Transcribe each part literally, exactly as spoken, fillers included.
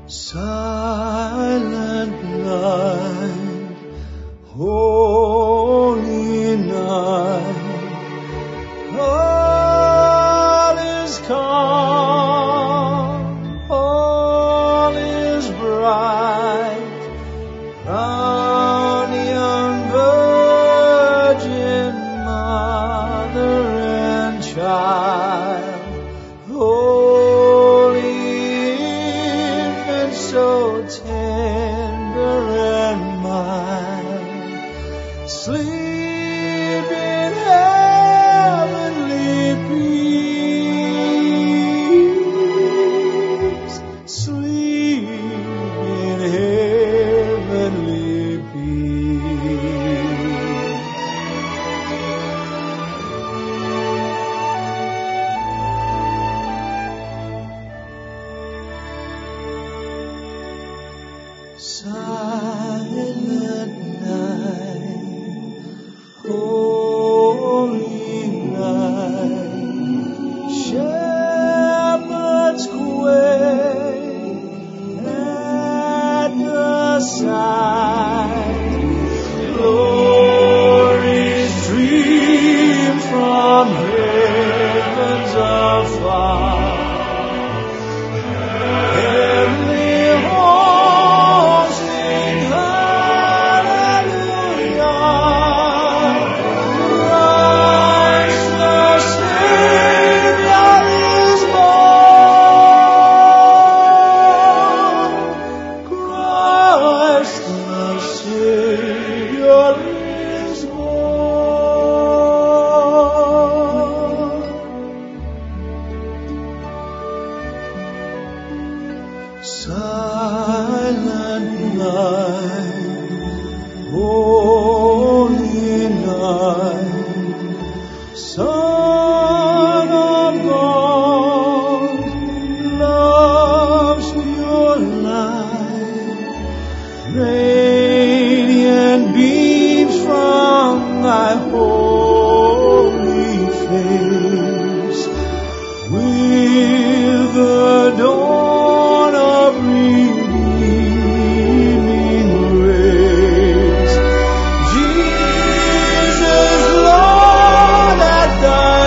Silent night, holy night, all is calm, all is bright, round the young virgin mother and child, so tender and mild, sleep in heavenly peace, sleep in heavenly peace. Silent night, holy night, shepherds quake at the sight, glories stream from heavens afar. Silent night, holy night, Son of God, love's pure light, radiant beams from thy holy face, with the dawn of redeeming grace. Jesus, Lord, at thy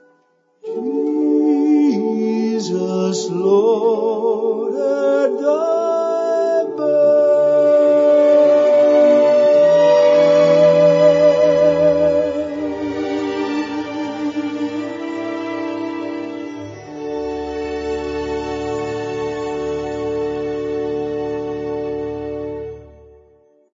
birth, Jesus, Lord, at thy